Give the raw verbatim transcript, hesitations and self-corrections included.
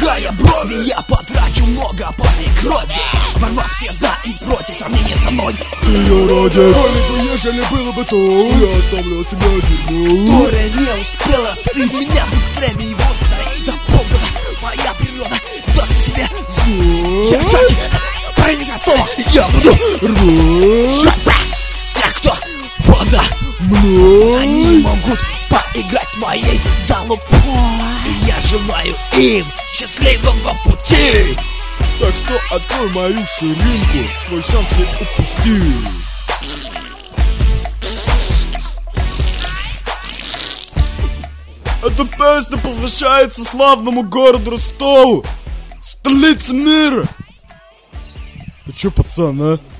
Сдвигая брови, я потрачу много пота и крови, оборвав все за и против сравнения со мной. Ты ее ради ролику, ежели было бы то, я оставлял тебя дерьмо, которая не успела остыть. Меня будет время его стоит. Запомнила моя природа, даст себе зло. Я шаг, правильно слово, я буду рвать тех, кто подо мной. Они могут поиграть с моей залупой, и я желаю им счастливого пути. Так что открой мою ширинку, свой шанс не упусти. Эта песня посвящается славному городу Ростову, столице мира. Ты чё, пацан, а?